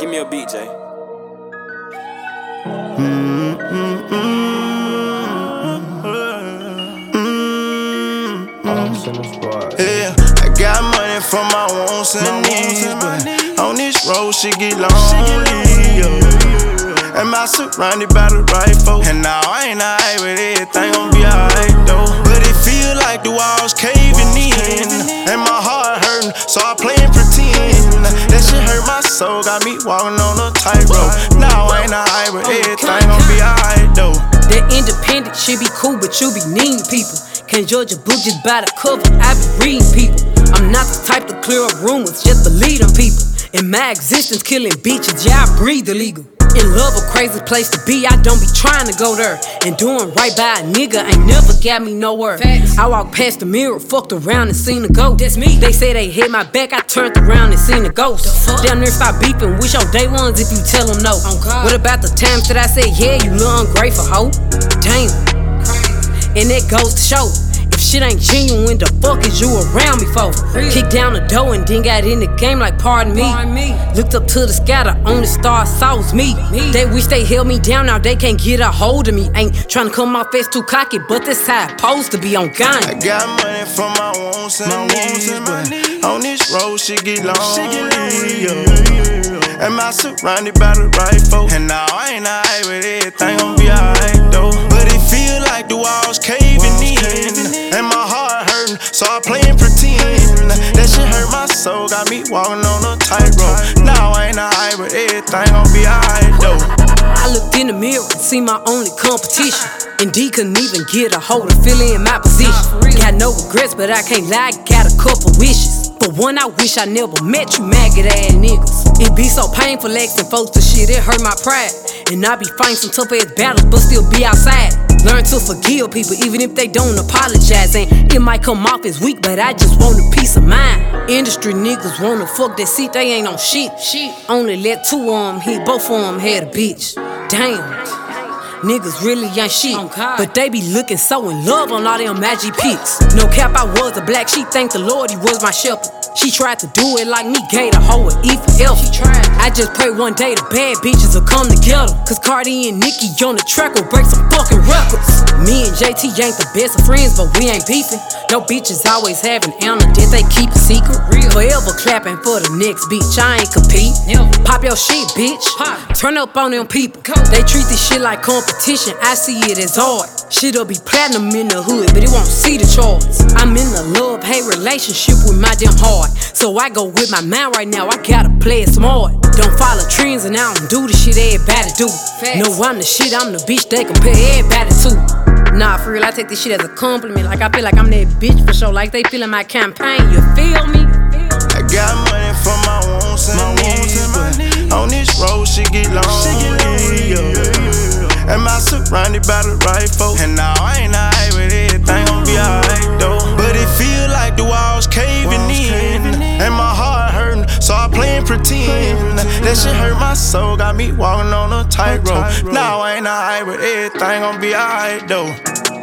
Give me a beat, Jay. Yeah, I got money for my wants and needs, but on this road shit get lonely. Am I surrounded by the right folks? And now I ain't alright with everything gon' be alright though. But it feel like the walls caving in, and my heart hurting, so I play and pretend. That shit hurt my soul, got me walking on a tightrope. Now I ain't alright with everything gon' be alright though. That independent shit be cool, but you be needing people. Can't judge a book just by the cover, I be reading people. I'm not the type to clear up rumors, just believe them people. In my existence, killing bitches, yeah, I breathe illegal. In love, a crazy place to be, I don't be trying to go there. And doing right by a nigga ain't never got me nowhere. I walked past the mirror, fucked around and seen a ghost. That's me. They say they hit my back, I turned around and seen a ghost. Damn near stop beeping, wish your day ones if you tell them no. What about the times that I said, yeah, you little ungrateful hoe? Damn. And that goes to show, if shit ain't genuine, the fuck is you around me for? Kicked down the door and then got in the game like pardon me. Looked up to the sky, the only star I saw was me. They wish they held me down, now they can't get a hold of me. Ain't tryna come off face too cocky, but that's how it's supposed to be on gun. I got money for my wants and needs, but on this road shit get lonely. Am I surrounded by the right folks? And now I ain't alright with everything gon' be alright though. But it feel like the walls caving in, and my heart hurting, so I play and pretend. That shit hurt my soul, got me walking on a tightrope. Now I ain't alright with everything gon' be alright though. I looked in the mirror and see my only competition. Indeed, couldn't even get a hold of feeling in my position. Got no regrets, but I can't lie, got a couple wishes. But one, I wish I never met you maggot ass niggas. It be so painful asking folks to shit, it hurt my pride. And I be fighting some tough ass battles, but still be outside. Learn to forgive people, even if they don't apologize. And it might come off as weak, but I just want a peace of mind. Industry niggas wanna fuck that seat, they ain't on shit. Only let two of them hit, both of them had a bitch. Damn. Niggas really ain't shit, but they be looking so in love on all them magic pics. No cap, I was a black sheep, thank the Lord he was my shepherd. She tried to do it like me, gave the hoe an E for effort. I just pray one day the bad bitches will come together, cause Cardi and Nicki on the track will break some fucking records. Me and JT ain't the best of friends, but we ain't beefing. No bitches always have an honor that they keep a secret. Forever clapping for the next bitch, I ain't compete. Pop your shit, bitch. Turn up on them people. They treat this shit like competition, I see it as art. Shit'll be platinum in the hood, but it won't see the charts. I'm in a love-hate relationship with my damn heart, so I go with my mind right now, I gotta play it smart. Don't follow trends and I don't do the shit everybody do. No, I'm the shit, I'm the bitch they compare everybody to. Nah, for real, I take this shit as a compliment. Like I feel like I'm that bitch for sure, like they feeling my campaign, you feel me? I got money for my wants and needs, but on this road shit get lonely. Am I surrounded by the right folks? And now I ain't alright with everything gon' be alright though. But it feel like the walls caving in, and my heart hurting, so I play and pretend. That shit hurt my soul, got me walking on a tightrope. Now I ain't alright with everything gon' be alright though.